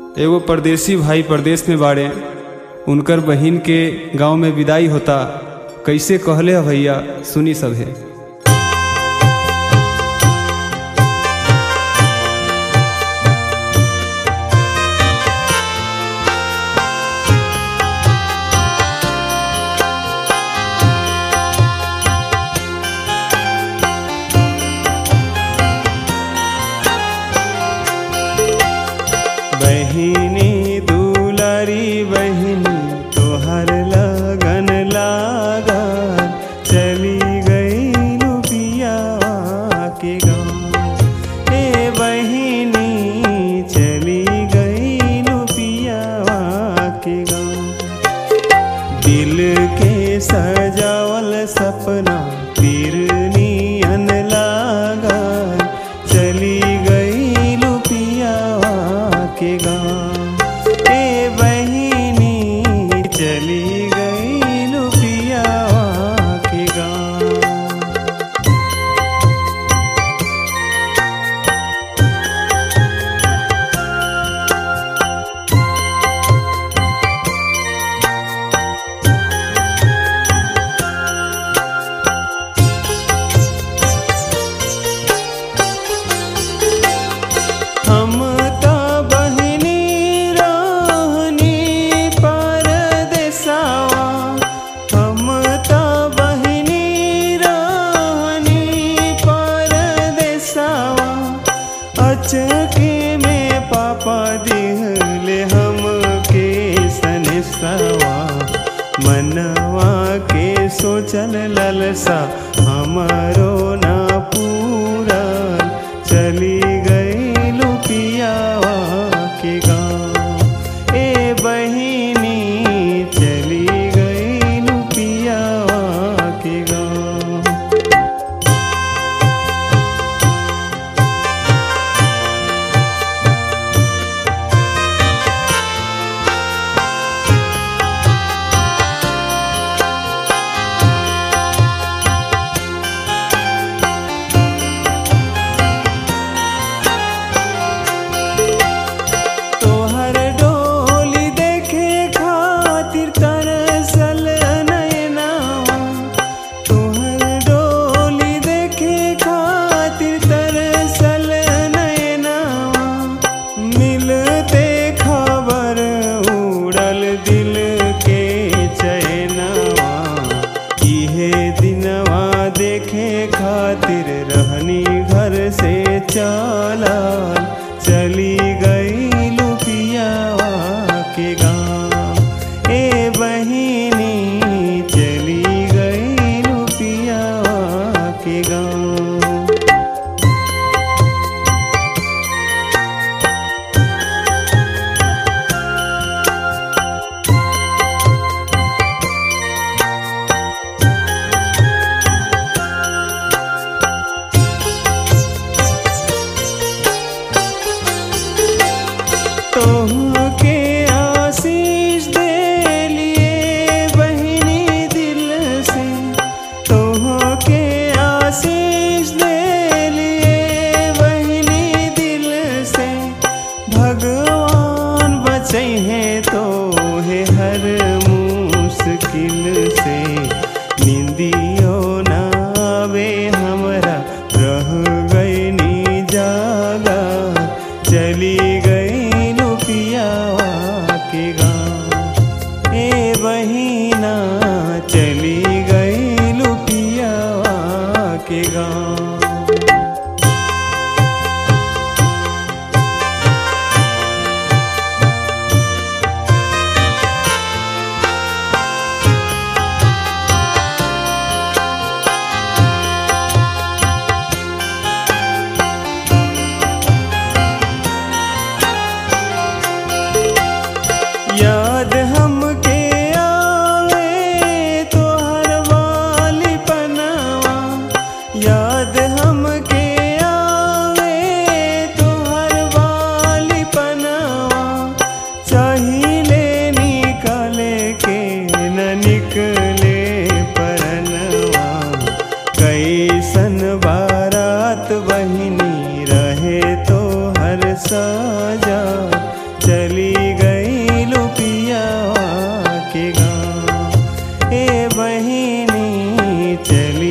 एगो परदेसी भाई परदेश में बाड़े, उनकर बहिन के गांव में विदाई होता। कैसे कहले है भैया, सुनी सभे। बहिनी दुलारी बहिन तोहर लगन लागा, चली गई लुबिया के गाँव। ए बहिनी चली गई लुबिया के गाँव। दिल के सजावल सपना तीर नियन लागा, चली गई लुबिया के गाँव। ए बहिनी चली गई लुबिया के गाँव। हम अचके में पापा दिहले हमके सनेसवा, मनवा के सोचल ललसा हमरो ना पूरल, चली गई लुबिया के गाँव। ए बहिनी चली गई लुबिया के गाँव। दिल के चैनवा इहे दिनवा देखे खातिर रहनी घर से चलल, चली गई लुबिया के गाँव। ए बहिनी चली गई लुबिया के गाँव। तोहके आशीष दे लिए बहिनी दिल से, तोहके आशीष दे लिए बहिनी दिल से। भगवान बचे हैं तोहे हर मुश्किल से, निंदियो ना आवे हमरा रह गई नी जागा, चली गई लुबिया के गाँव। ए बहिना चली गई लुबिया के गाँव। चली गई लुपियावा के गाँव। ए बहिनी चली